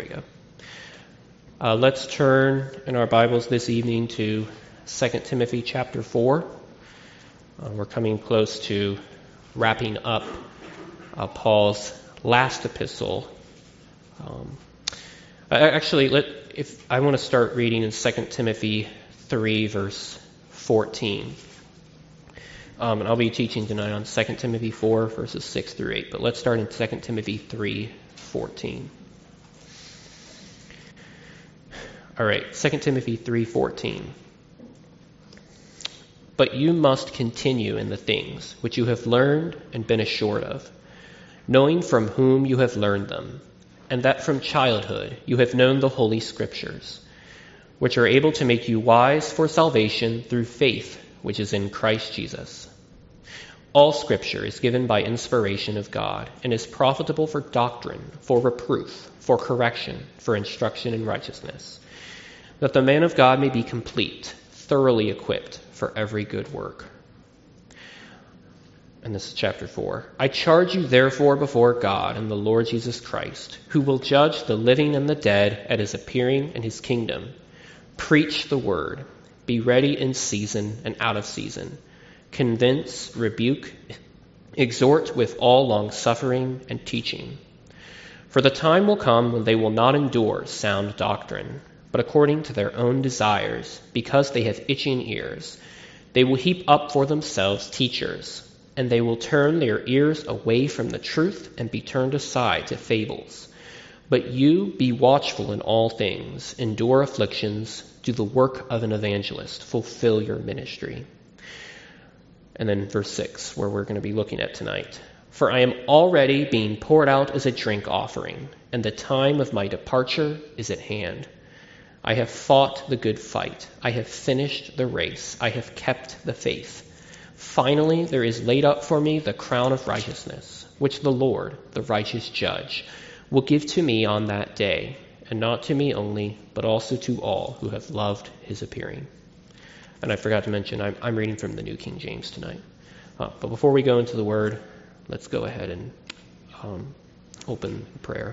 we go. Let's turn in our Bibles this evening to 2 Timothy chapter 4. We're coming close to wrapping up Paul's last epistle. I want to start reading in 2 Timothy 3, verse 14. And I'll be teaching tonight on 2 Timothy 4, verses 6 through 8. But let's start in 2 Timothy 3, 14. All right, 2 Timothy 3:14. But you must continue in the things which you have learned and been assured of, knowing from whom you have learned them, and that from childhood you have known the Holy Scriptures, which are able to make you wise for salvation through faith which is in Christ Jesus. All Scripture is given by inspiration of God and is profitable for doctrine, for reproof, for correction, for instruction in righteousness, that the man of God may be complete, thoroughly equipped for every good work. And this is chapter 4. I charge you therefore before God and the Lord Jesus Christ, who will judge the living and the dead at his appearing in his kingdom. Preach the word. Be ready in season and out of season. Convince, rebuke, exhort with all long-suffering and teaching. For the time will come when they will not endure sound doctrine, but according to their own desires, because they have itching ears, they will heap up for themselves teachers, and they will turn their ears away from the truth and be turned aside to fables. But you be watchful in all things, endure afflictions, do the work of an evangelist, fulfill your ministry. And then verse 6, where we're going to be looking at tonight. For I am already being poured out as a drink offering, and the time of my departure is at hand. I have fought the good fight. I have finished the race. I have kept the faith. Finally, there is laid up for me the crown of righteousness, which the Lord, the righteous judge, will give to me on that day, and not to me only, but also to all who have loved his appearing. And I forgot to mention, I'm reading from the New King James tonight. But before we go into the word, let's go ahead and open prayer.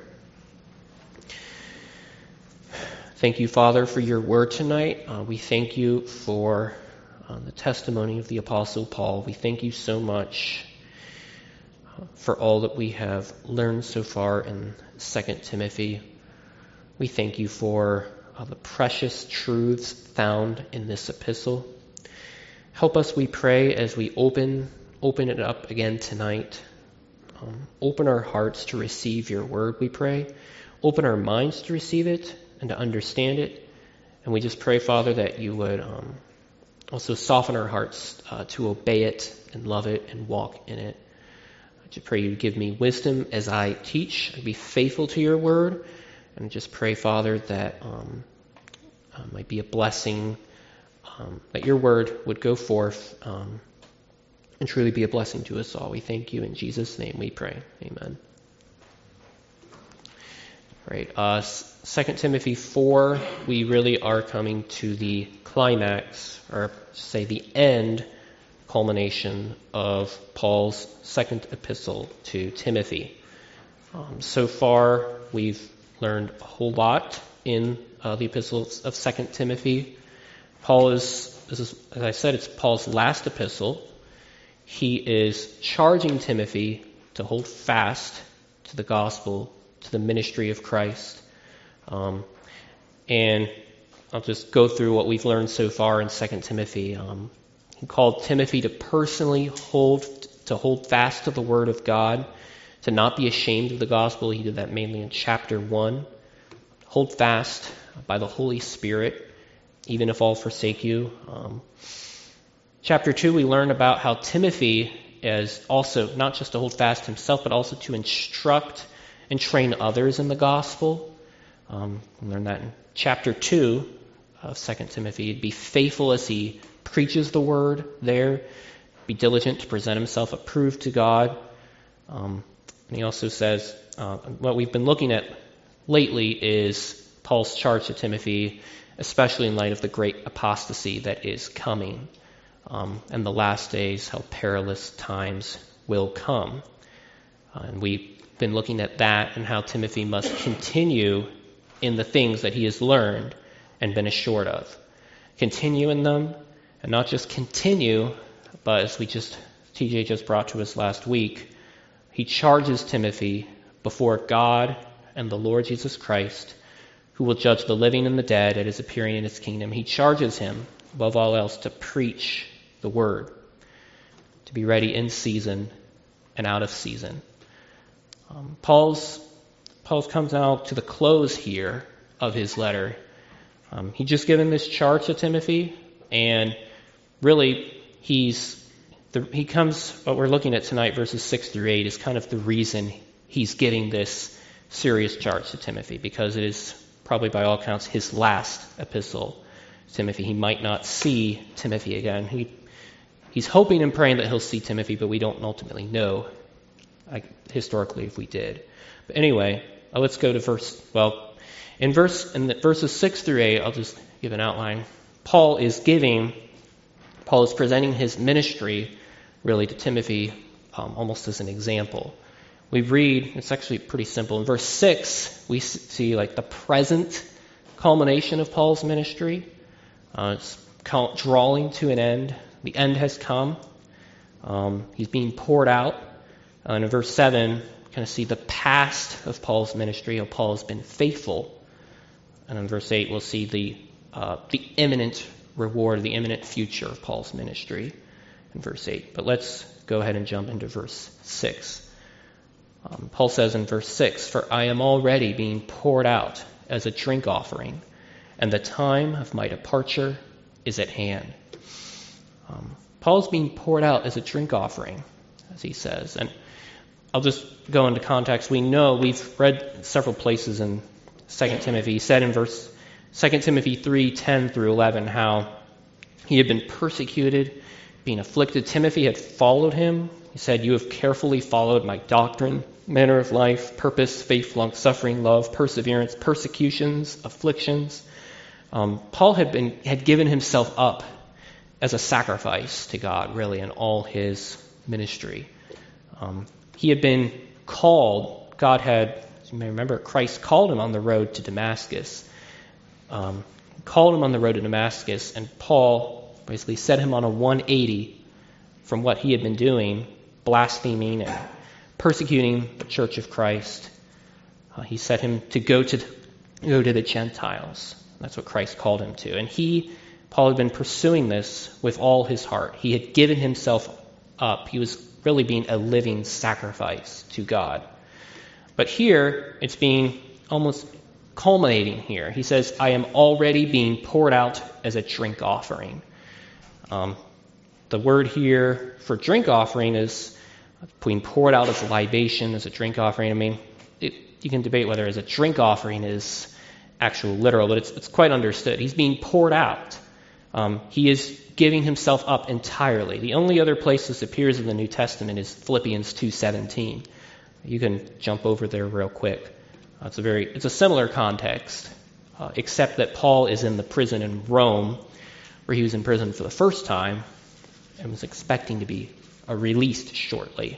Thank you, Father, for your word tonight. We thank you for the testimony of the Apostle Paul. We thank you so much for all that we have learned so far in 2 Timothy. We thank you for the precious truths found in this epistle. Help us, we pray, as we open it up again tonight. Open our hearts to receive your word, we pray. Open our minds to receive it and to understand it. And we just pray, Father, that you would also soften our hearts to obey it and love it and walk in it. I just pray you give me wisdom as I teach and be faithful to your word. And just pray, Father, that might be a blessing, that your word would go forth and truly be a blessing to us all. We thank you. In Jesus' name we pray. Amen. Right, 2 Timothy 4, we really are coming to the climax, or say the end culmination of Paul's second epistle to Timothy. So far, we've learned a whole lot in the epistles of 2 Timothy. This is, as I said, it's Paul's last epistle. He is charging Timothy to hold fast to the gospel, to the ministry of Christ. And I'll just go through what we've learned so far in 2 Timothy. He called Timothy to personally hold fast to the word of God, to not be ashamed of the gospel. He did that mainly in chapter 1. Hold fast by the Holy Spirit, even if all forsake you. Chapter 2, we learn about how Timothy is also not just to hold fast himself, but also to instruct and train others in the gospel. We learn that in chapter 2 of 2 Timothy. Be faithful as he preaches the word there. Be diligent to present himself approved to God. And he also says, what we've been looking at lately is Paul's charge to Timothy, especially in light of the great apostasy that is coming, and the last days, how perilous times will come. And we've been looking at that and how Timothy must continue in the things that he has learned and been assured of. Continue in them, and not just continue, but as TJ just brought to us last week, he charges Timothy before God and the Lord Jesus Christ, who will judge the living and the dead at his appearing in his kingdom. He charges him, above all else, to preach the word, to be ready in season and out of season. Paul's comes now to the close here of his letter. He just given this charge to Timothy, and really he comes, what we're looking at tonight, verses 6 through 8, is kind of the reason he's getting this serious charge to Timothy, because it is probably by all accounts his last epistle to Timothy. He might not see Timothy again. He's hoping and praying that he'll see Timothy, but we don't ultimately know, historically, if we did. But anyway, let's go to verses 6 through 8, I'll just give an outline. Paul is presenting his ministry really to Timothy almost as an example. We read, it's actually pretty simple. In verse 6, we see like the present culmination of Paul's ministry. It's drawing to an end. The end has come. He's being poured out. And in verse 7, kind of see the past of Paul's ministry, how Paul has been faithful. And in verse 8, we'll see the imminent reward, the imminent future of Paul's ministry in verse 8. But let's go ahead and jump into verse 6. Paul says in verse 6, "For I am already being poured out as a drink offering, and the time of my departure is at hand." Paul's being poured out as a drink offering, as he says. And I'll just go into context. We've read several places in 2 Timothy. He said in 2 Timothy 3:10 through 11 how he had been persecuted, being afflicted. Timothy had followed him. He said, "You have carefully followed my doctrine, manner of life, purpose, faith, long-suffering, love, perseverance, persecutions, afflictions." Paul had given himself up as a sacrifice to God, really, in all his ministry. He had been called. God had, as you may remember, Christ called him on the road to Damascus. And Paul basically set him on a 180 from what he had been doing, blaspheming and persecuting the church of Christ. He set him to go to the Gentiles. That's what Christ called him to. And Paul had been pursuing this with all his heart. He had given himself up. He was really being a living sacrifice to God. But here, it's being almost culminating here. He says, "I am already being poured out as a drink offering." The word here for drink offering is being poured out as a libation, as a drink offering. I mean, you can debate whether as a drink offering is actual literal, but it's quite understood. He's being poured out. He is giving himself up entirely. The only other place this appears in the New Testament is Philippians 2:17. You can jump over there real quick. It's a similar context, except that Paul is in the prison in Rome, where he was in prison for the first time and was expecting to be released shortly.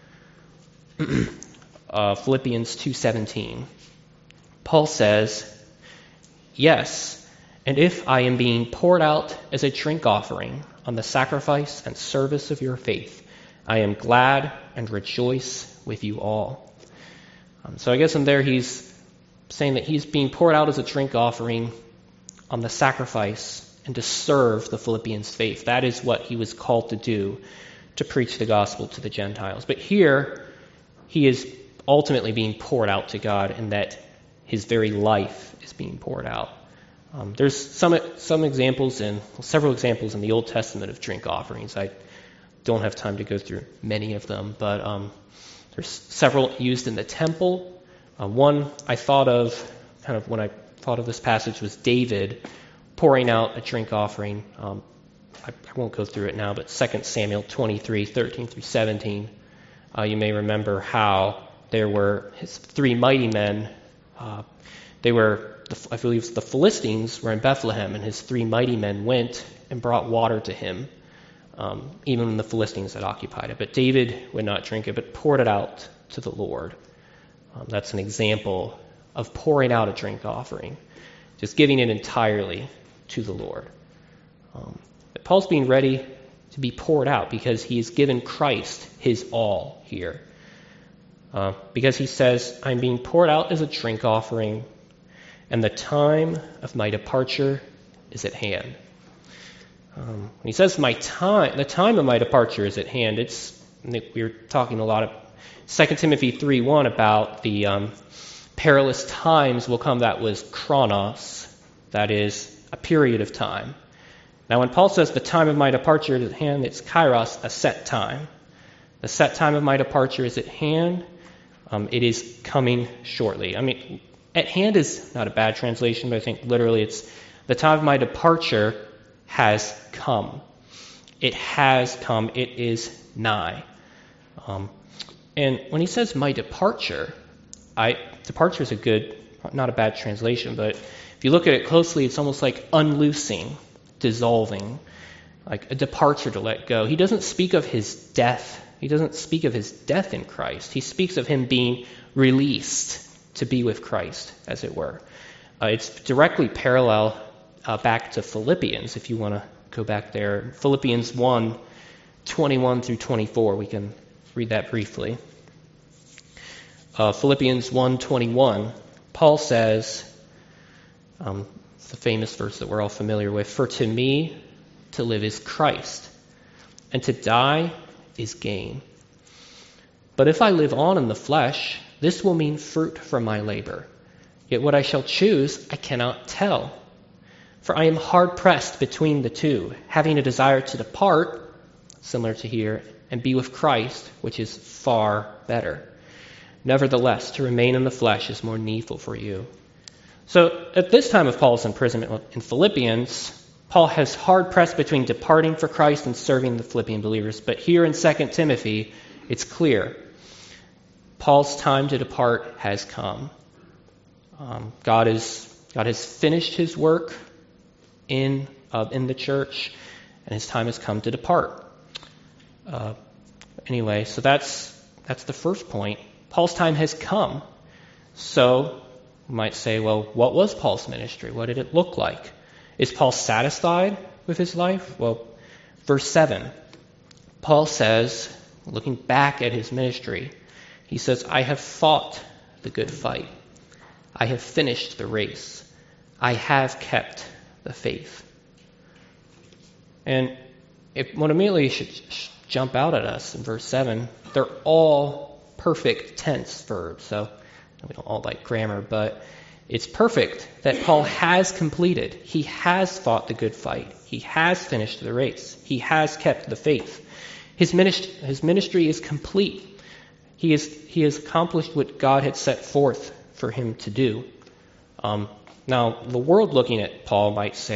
Philippians 2:17. Paul says, "Yes, and if I am being poured out as a drink offering on the sacrifice and service of your faith, I am glad and rejoice with you all." So I guess in there he's saying that he's being poured out as a drink offering on the sacrifice and to serve the Philippians' faith. That is what he was called to do, to preach the gospel to the Gentiles. But here, he is ultimately being poured out to God in that his very life is being poured out. There's several examples in the Old Testament of drink offerings. I don't have time to go through many of them, but there's several used in the temple. One I thought of, kind of when I thought of this passage, was David pouring out a drink offering. I won't go through it now, but 2 Samuel 23:13 through 17. You may remember how there were his three mighty men. I believe the Philistines were in Bethlehem, and his three mighty men went and brought water to him, even when the Philistines had occupied it. But David would not drink it, but poured it out to the Lord. That's an example of pouring out a drink offering, just giving it entirely to the Lord. Paul's being ready to be poured out because he has given Christ his all here. Because he says, I'm being poured out as a drink offering, and the time of my departure is at hand. When he says the time of my departure is at hand, we were talking a lot of 2 Timothy 3:1 about the perilous times will come. That was chronos, that is a period of time. Now when Paul says the time of my departure is at hand, it's kairos, a set time. The set time of my departure is at hand. It is coming shortly. I mean, at hand is not a bad translation, but I think literally it's the time of my departure has come. It has come. It is nigh. And when he says my departure, departure is not a bad translation, but if you look at it closely, it's almost like unloosing, dissolving, like a departure to let go. He doesn't speak of his death. He doesn't speak of his death in Christ. He speaks of him being released to be with Christ, as it were. It's directly parallel back to Philippians, if you want to go back there. Philippians 1:21 through 24. We can read that briefly. Philippians 1:21, Paul says, it's the famous verse that we're all familiar with, for to me to live is Christ, and to die is gain. But if I live on in the flesh, this will mean fruit from my labor. Yet what I shall choose, I cannot tell. For I am hard-pressed between the two, having a desire to depart, similar to here, and be with Christ, which is far better. Nevertheless, to remain in the flesh is more needful for you. So at this time of Paul's imprisonment in Philippians, Paul has hard-pressed between departing for Christ and serving the Philippian believers. But here in 2 Timothy, it's clear. Paul's time to depart has come. God has finished his work in the church, and his time has come to depart. Anyway, so that's the first point. Paul's time has come. So you might say, well, what was Paul's ministry? What did it look like? Is Paul satisfied with his life? Well, verse 7, Paul says, looking back at his ministry, he says, I have fought the good fight. I have finished the race. I have kept the faith. And what immediately should jump out at us in verse 7, they're all perfect tense verbs. So we don't all like grammar, but it's perfect that Paul has completed. He has fought the good fight. He has finished the race. He has kept the faith. His ministry is complete. He has accomplished what God had set forth for him to do. Now, the world looking at Paul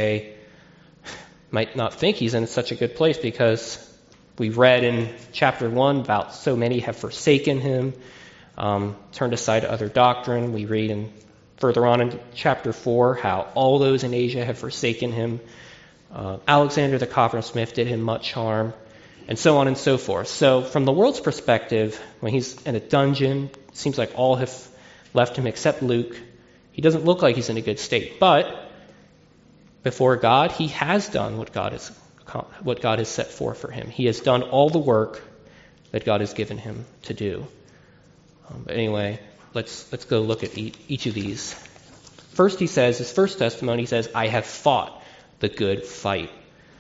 might not think he's in such a good place because we read in chapter 1 about so many have forsaken him, turned aside to other doctrine. We read further on in chapter 4 how all those in Asia have forsaken him. Alexander the coppersmith did him much harm, and so on and so forth. So from the world's perspective, when he's in a dungeon, it seems like all have left him except Luke. He doesn't look like he's in a good state. But before God, he has done what God has set forth for him. He has done all the work that God has given him to do. But anyway, let's go look at each of these. First, he says, his first testimony, he says, I have fought the good fight.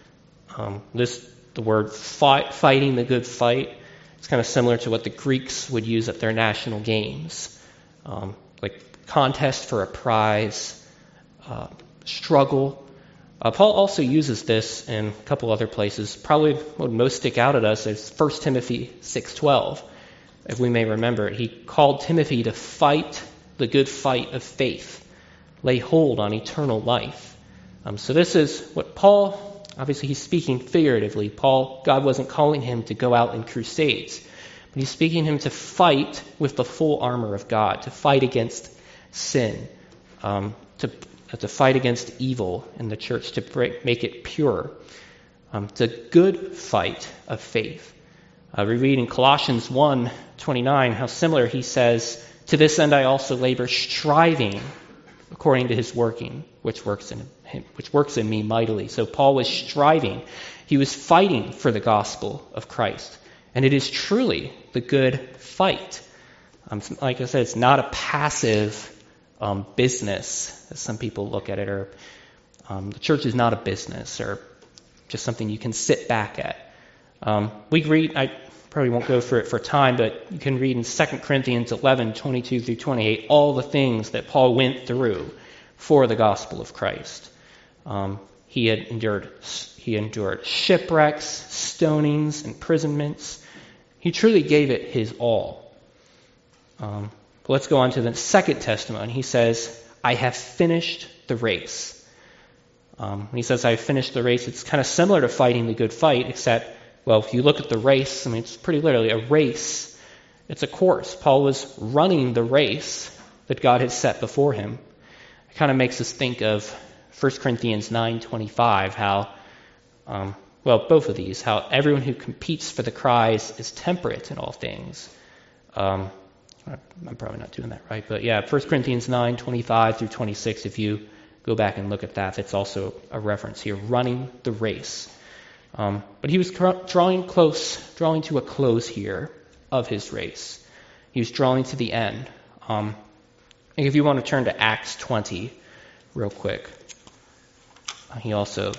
The word fighting the good fight, it's kind of similar to what the Greeks would use at their national games. Like contest for a prize, struggle. Paul also uses this in a couple other places. Probably what would most stick out at us is 1 Timothy 6:12. If we may remember it, he called Timothy to fight the good fight of faith, lay hold on eternal life. So this is what Paul, obviously he's speaking figuratively. God wasn't calling him to go out in crusades, but he's speaking him to fight with the full armor of God, to fight against sin, to fight against evil in the church, to make it pure. It's a good fight of faith. We read in Colossians 1:29 how similar he says To this end I also labor, striving according to his working, which works in me mightily. So Paul was striving. He was fighting for the gospel of Christ. And it is truly the good fight. Like I said, it's not a passive business, as some people look at it, or the church is not a business, or just something you can sit back at. We read, I probably won't go through it for time, but you can read in 2 Corinthians 11, 22 through 28, all the things that Paul went through for the gospel of Christ. He had endured shipwrecks, stonings, imprisonments. He truly gave it his all. Let's go on to the second testimony. He says, I have finished the race. When he says, I have finished the race, it's kind of similar to fighting the good fight, except, well, if you look at the race, I mean, it's pretty literally a race. It's a course. Paul was running the race that God had set before him. It kind of makes us think of 1 Corinthians 9:25, how, both of these, how everyone who competes for the prize is temperate in all things. I'm probably not doing that right, but yeah, 1 Corinthians 9:25 through 26, if you go back and look at that, it's also a reference here, running the race. But he was drawing to a close here of his race. He was drawing to the end. If you want to turn to Acts 20 real quick, he also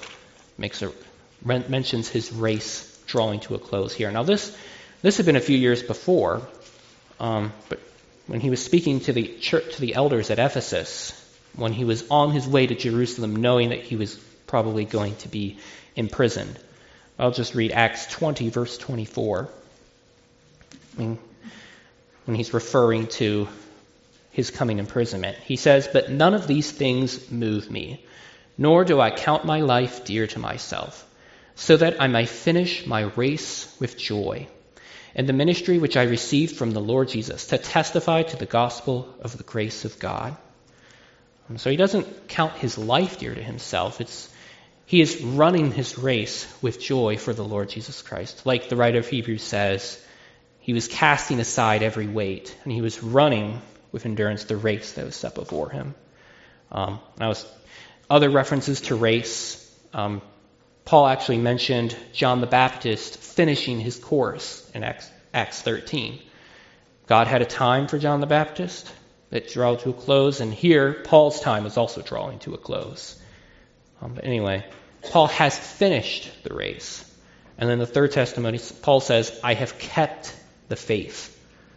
mentions his race drawing to a close here. Now this had been a few years before, but when he was speaking to the church, to the elders at Ephesus, when he was on his way to Jerusalem, knowing that he was probably going to be imprisoned. I'll just read Acts 20, verse 24. When he's referring to his coming imprisonment. He says, but none of these things move me, nor do I count my life dear to myself, so that I may finish my race with joy, and the ministry which I received from the Lord Jesus, to testify to the gospel of the grace of God. So he doesn't count his life dear to himself. He is running his race with joy for the Lord Jesus Christ. Like the writer of Hebrews says, he was casting aside every weight, and he was running with endurance the race that was set before him. Other references to race. Paul actually mentioned John the Baptist finishing his course in Acts 13. God had a time for John the Baptist that drew to a close, and here Paul's time is also drawing to a close. But anyway, Paul has finished the race. And then the third testimony, Paul says, I have kept the faith.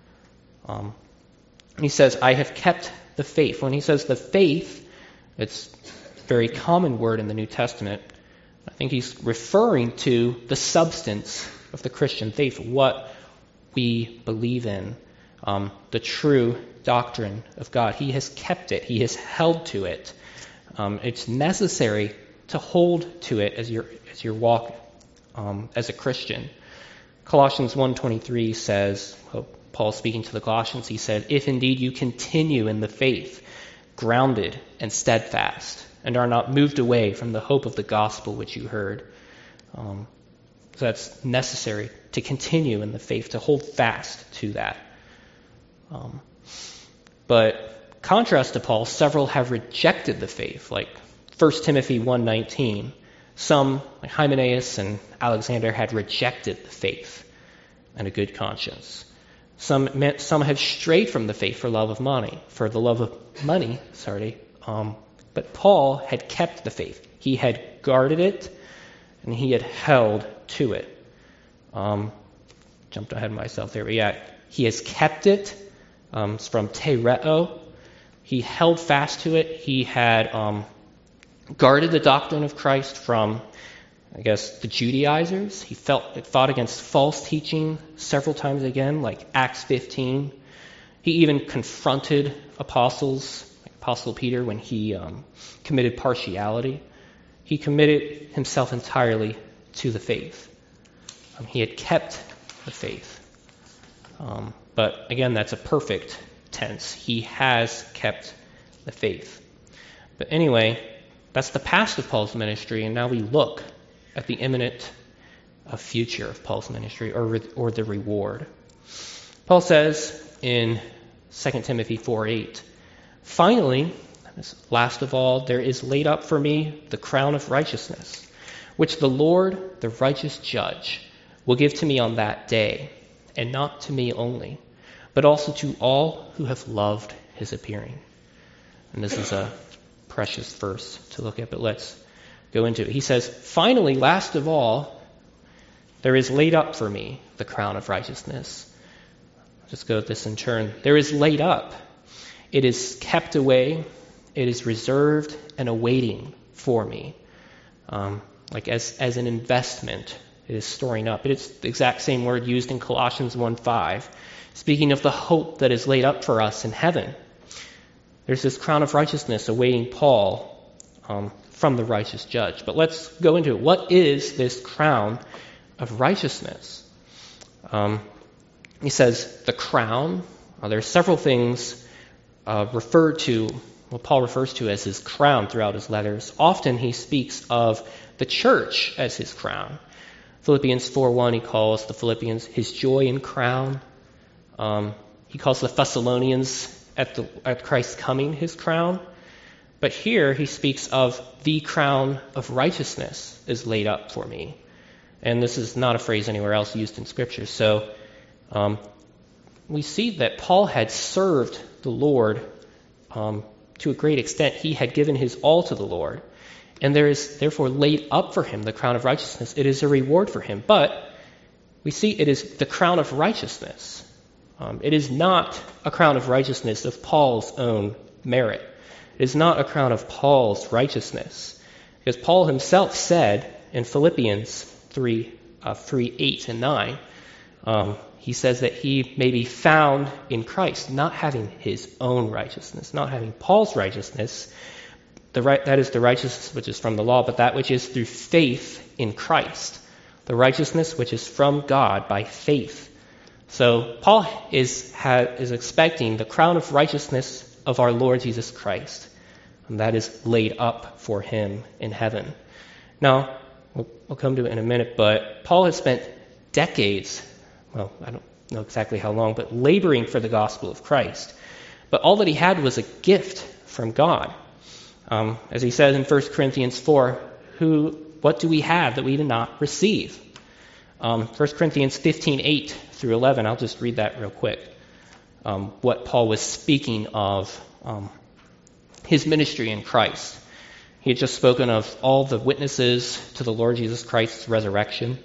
He says, I have kept the faith. When he says the faith, it's a very common word in the New Testament. I think he's referring to the substance of the Christian faith, what we believe in, the true doctrine of God. He has kept it. He has held to it. It's necessary to hold to it as your walk as a Christian. Colossians 1:23 says, Paul speaking to the Colossians, he said, if indeed you continue in the faith, grounded and steadfast, and are not moved away from the hope of the gospel which you heard. So that's necessary to continue in the faith, to hold fast to that. But contrast to Paul, several have rejected the faith, like 1 Timothy 1:19. Some, like Hymenaeus and Alexander, had rejected the faith and a good conscience. Some have strayed from the faith for the love of money. But Paul had kept the faith. He had guarded it, and he had held to it. Jumped ahead of myself there, but yeah, he has kept it. It's from tereo. He held fast to it. He had guarded the doctrine of Christ from, the Judaizers. He fought against false teaching several times again, like Acts 15. He even confronted apostles, like Apostle Peter, when he committed partiality. He committed himself entirely to the faith. He had kept the faith. But again, that's a perfect tense. He has kept the faith. But anyway, that's the past of Paul's ministry, and now we look at the imminent future of Paul's ministry, or the reward. Paul says in 2 Timothy 4:8. Finally, last of all, there is laid up for me the crown of righteousness, which the Lord, the righteous judge, will give to me on that day, and not to me only, but also to all who have loved his appearing. And this is a precious verse to look at, but let's go into it. He says, finally, last of all, there is laid up for me the crown of righteousness. Just go with this in turn. There is laid up. It is kept away. It is reserved and awaiting for me. Like as an investment, it is storing up. It is the exact same word used in Colossians 1:5, speaking of the hope that is laid up for us in heaven. There's this crown of righteousness awaiting Paul from the righteous judge. But let's go into it. What is this crown of righteousness? He says the crown. There are several things referred to, what Paul refers to as his crown throughout his letters. Often he speaks of the church as his crown. Philippians 4:1, he calls the Philippians his joy and crown. He calls the Thessalonians at Christ's coming his crown. But here he speaks of the crown of righteousness is laid up for me. And this is not a phrase anywhere else used in Scripture. So we see that Paul had served the Lord to a great extent. He had given his all to the Lord. And there is therefore laid up for him the crown of righteousness. It is a reward for him. But we see it is the crown of righteousness. It is not a crown of righteousness of Paul's own merit. It is not a crown of Paul's righteousness. Because Paul himself said in Philippians 3:8 and 9, he says that he may be found in Christ, not having his own righteousness, not having Paul's righteousness. That is the righteousness which is from the law, but that which is through faith in Christ. The righteousness which is from God by faith. So Paul is expecting the crown of righteousness of our Lord Jesus Christ. And that is laid up for him in heaven. Now, we'll come to it in a minute, but Paul has spent decades, well, I don't know exactly how long, but laboring for the gospel of Christ. But all that he had was a gift from God. As he says in 1 Corinthians 4, what do we have that we did not receive? 1 Corinthians 15:8 through 11, I'll just read that real quick. What Paul was speaking of his ministry in Christ. He had just spoken of all the witnesses to the Lord Jesus Christ's resurrection.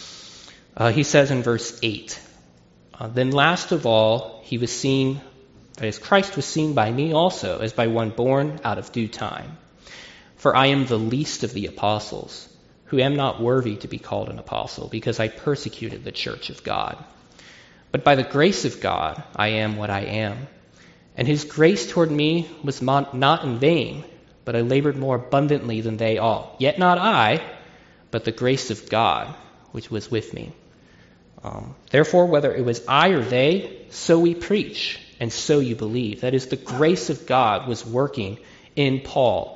He says in verse 8, then last of all, he was seen, that is, Christ was seen by me also, as by one born out of due time. For I am the least of the apostles, who am not worthy to be called an apostle, because I persecuted the church of God. But by the grace of God, I am what I am. And his grace toward me was not in vain, but I labored more abundantly than they all. Yet not I, but the grace of God, which was with me. Therefore, whether it was I or they, so we preach, and so you believe. That is, the grace of God was working in Paul,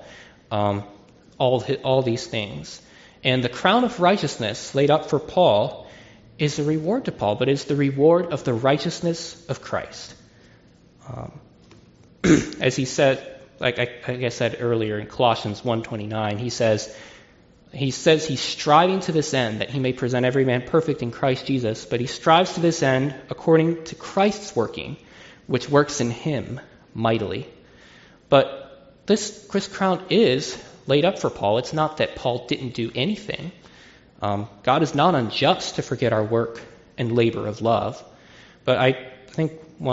all these things. And the crown of righteousness laid up for Paul is a reward to Paul, but it's the reward of the righteousness of Christ. As he said, like I said earlier in Colossians 1:29, he says he's striving to this end, that he may present every man perfect in Christ Jesus, but he strives to this end according to Christ's working, which works in him mightily. But this crown is laid up for Paul. It's not that Paul didn't do anything. God is not unjust to forget our work and labor of love. But I think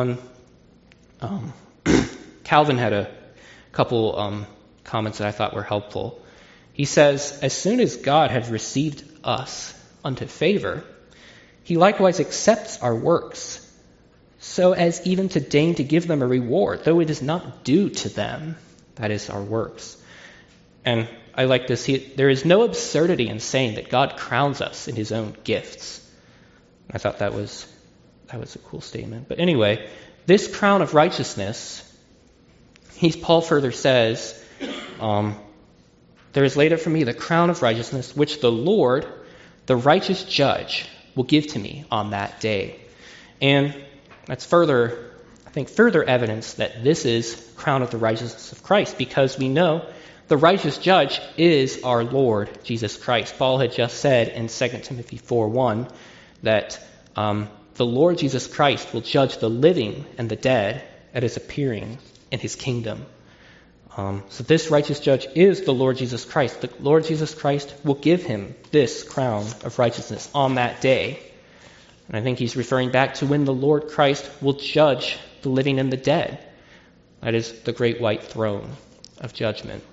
Calvin had a couple comments that I thought were helpful. He says, as soon as God had received us unto favor, he likewise accepts our works, so as even to deign to give them a reward, though it is not due to them, that is, our works. And I like this. There is no absurdity in saying that God crowns us in his own gifts. I thought that was a cool statement. But anyway, this crown of righteousness, Paul further says, there is laid up for me the crown of righteousness, which the Lord, the righteous judge, will give to me on that day. And that's further think, further evidence that this is crown of the righteousness of Christ, because we know the righteous judge is our Lord Jesus Christ. Paul had just said in 2 Timothy 4:1 that the Lord Jesus Christ will judge the living and the dead at his appearing in his kingdom. So this righteous judge is the Lord Jesus Christ. The Lord Jesus Christ will give him this crown of righteousness on that day. And I think he's referring back to when the Lord Christ will judge the living and the dead. That is the great white throne of judgment.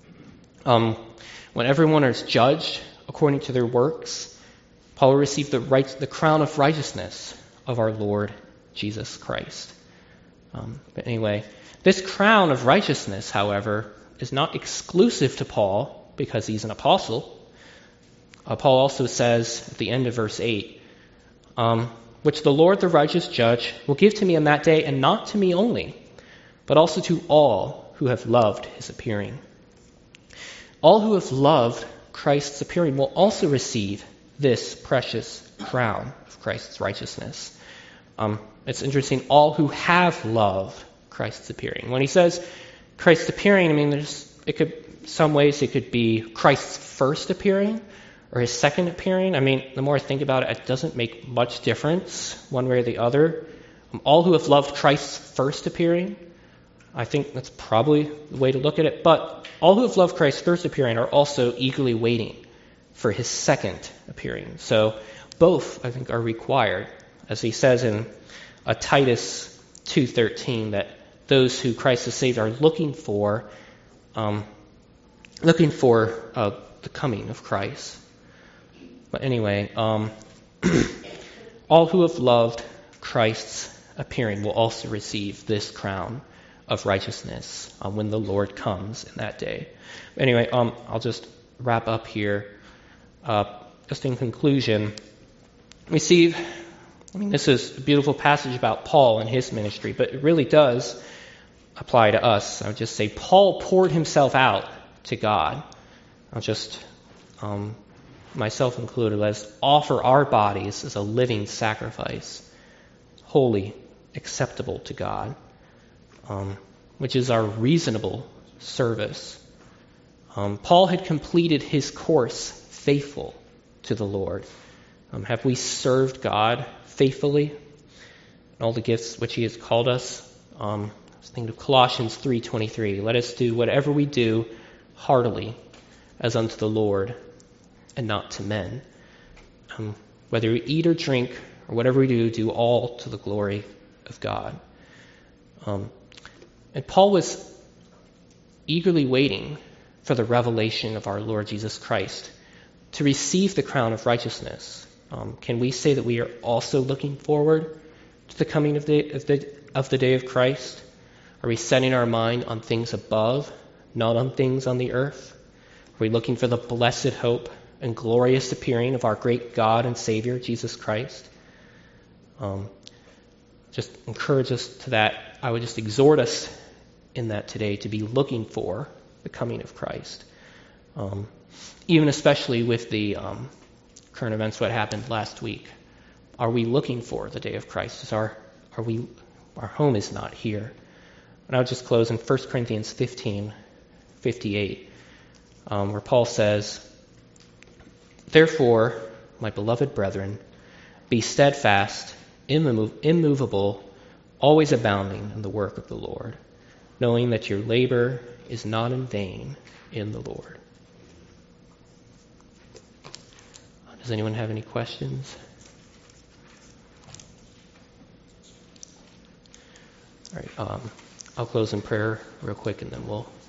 When everyone is judged according to their works, Paul will receive the crown of righteousness of our Lord Jesus Christ. But anyway, this crown of righteousness, however, is not exclusive to Paul because he's an apostle. Paul also says at the end of verse 8, which the Lord, the righteous judge, will give to me on that day, and not to me only, but also to all who have loved his appearing. All who have loved Christ's appearing will also receive this precious crown of Christ's righteousness. It's interesting, all who have loved Christ's appearing. When he says Christ's appearing, I mean, some ways it could be Christ's first appearing or his second appearing. I mean, the more I think about it, it doesn't make much difference one way or the other. All who have loved Christ's first appearing, I think that's probably the way to look at it. But all who have loved Christ's first appearing are also eagerly waiting for his second appearing. So both, I think, are required. As he says in Titus 2:13, that those who Christ has saved are looking for the coming of Christ. But anyway, all who have loved Christ's appearing will also receive this crown of righteousness when the Lord comes in that day. Anyway, I'll just wrap up here. Just in conclusion, this is a beautiful passage about Paul and his ministry, but it really does apply to us. I would just say Paul poured himself out to God. I'll just, myself included, let's offer our bodies as a living sacrifice, holy, acceptable to God, which is our reasonable service. Paul had completed his course faithful to the Lord. Have we served God faithfully in all the gifts which he has called us? I was thinking of Colossians 3:23. Let us do whatever we do heartily as unto the Lord and not to men. Whether we eat or drink or whatever we do all to the glory of God. And Paul was eagerly waiting for the revelation of our Lord Jesus Christ to receive the crown of righteousness. Can we say that we are also looking forward to the coming of the day of Christ? Are we setting our mind on things above, not on things on the earth? Are we looking for the blessed hope and glorious appearing of our great God and Savior, Jesus Christ? Just encourage us to that. I would just exhort us in that today to be looking for the coming of Christ. Even especially with the current events, what happened last week. Are we looking for the day of Christ? Our home is not here. And I'll just close in 1 Corinthians 15:58, where Paul says, "Therefore, my beloved brethren, be steadfast, immovable, always abounding in the work of the Lord, knowing that your labor is not in vain in the Lord." Does anyone have any questions? All right, I'll close in prayer real quick and then we'll